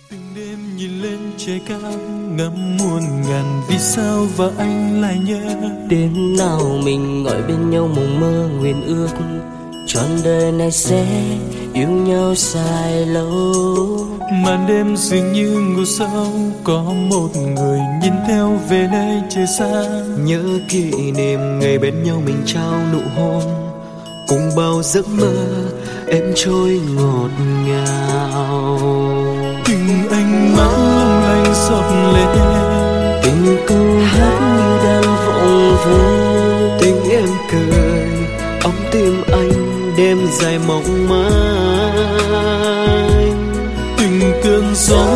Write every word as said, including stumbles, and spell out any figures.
từng đêm nhìn lên trời cao ngắm muôn ngàn vì sao và anh lại nhớ. Đêm nào mình ngồi bên nhau mộng mơ nguyện ước trọn đời này sẽ yêu nhau dài lâu. Màn đêm dường như ngủ sâu, có một người nhìn theo về nơi trời xa. Nhớ kỷ niệm ngày bên nhau mình trao nụ hôn, cùng bao giấc mơ em trôi ngọt ngào. Từng ánh mắt long lanh giọt lệ, tình câu hát như đang vọng về. Tình em cười ấm tim anh đêm dài mong manh. từng cơn gió